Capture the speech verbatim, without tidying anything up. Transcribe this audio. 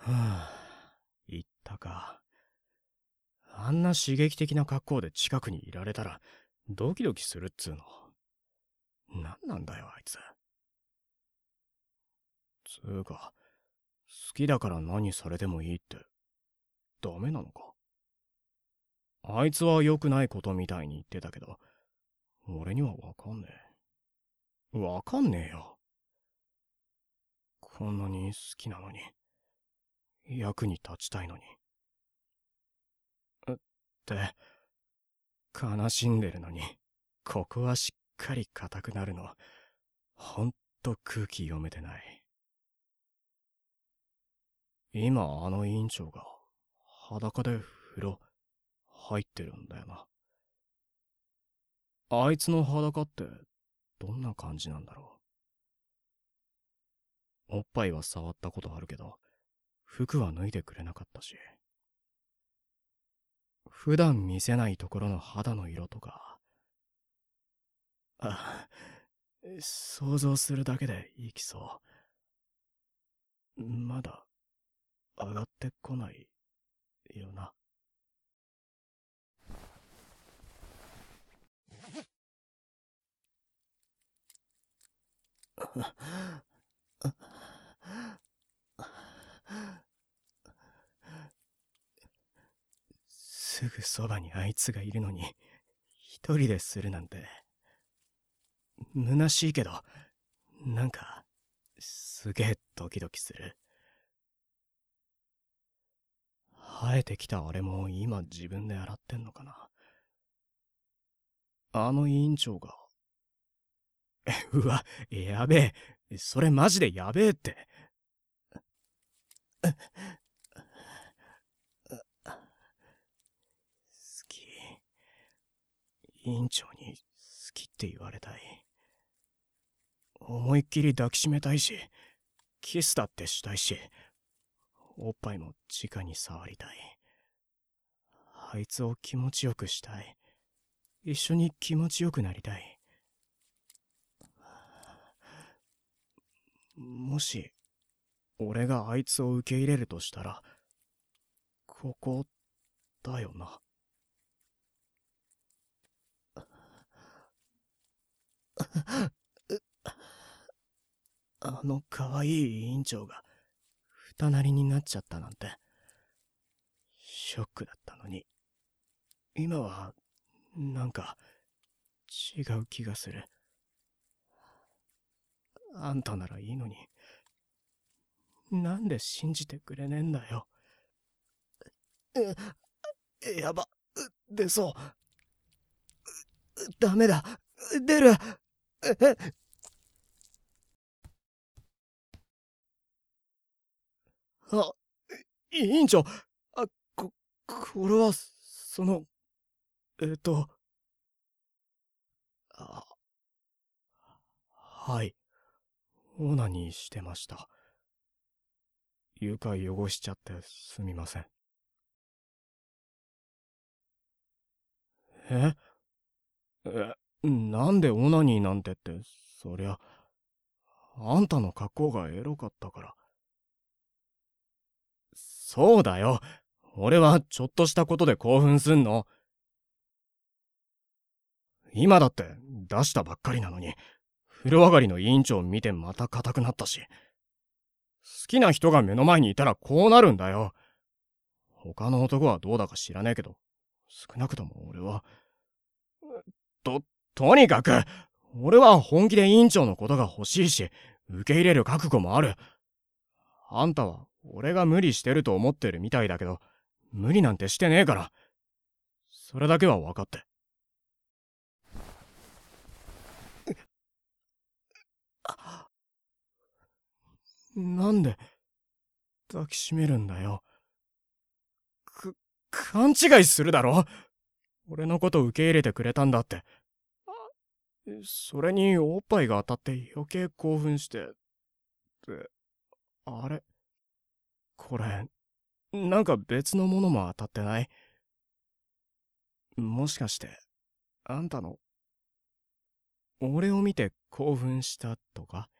はあ、言ったか。あんな刺激的な格好で近くにいられたらドキドキするっつうの。なんなんだよあいつ。つうか、好きだから何されてもいいってダメなのか。あいつは良くないことみたいに言ってたけど、俺にはわかんねえ。わかんねえよ。こんなに好きなのに、役に立ちたいのに。って、悲しんでるのに、ここはしっかり硬くなるの。ほんと空気読めてない。今あの委員長が裸で風呂入ってるんだよな。あいつの裸ってどんな感じなんだろう。おっぱいは触ったことあるけど、服は脱いでくれなかったし。普段見せないところの肌の色とか、あ、想像するだけでいきそう。まだ上がってこないよな。すぐそばにあいつがいるのに一人でするなんて虚しいけど、なんかすげえドキドキする。生えてきたあれも今自分で洗ってんのかな。あの委員長が、うわ、やべえ、それマジでやべえって。好き。委員長に好きって言われたい。思いっきり抱きしめたいし、キスだってしたいし、おっぱいも直に触りたい。あいつを気持ちよくしたい。一緒に気持ちよくなりたい。もし、俺があいつを受け入れるとしたら、ここだよな。あの可愛い委員長が二なりになっちゃったなんてショックだったのに、今はなんか違う気がする。あんたならいいのに、なんで信じてくれねえんだよ。うやば、出そう。ダメだ、出る。あ、委員長、あ、こ、これは、その、えっと、あ、はい、オナニーしてました。床汚しちゃってすみません。ええ、なんでオナニーなんてって、そりゃ、あんたの格好がエロかったから。そうだよ。俺はちょっとしたことで興奮すんの。今だって出したばっかりなのに、風呂上がりの委員長見てまた硬くなったし。好きな人が目の前にいたらこうなるんだよ。他の男はどうだか知らねえけど、少なくとも俺は。と、とにかく、俺は本気で委員長のことが欲しいし、受け入れる覚悟もある。あんたは俺が無理してると思ってるみたいだけど、無理なんてしてねえから。それだけは分かって。なんで抱きしめるんだよ。く、勘違いするだろ。俺のこと受け入れてくれたんだって。それにおっぱいが当たって余計興奮して。って、あれこれ、なんか別のものも当たってない？もしかして、あんたの、俺を見て興奮したとか？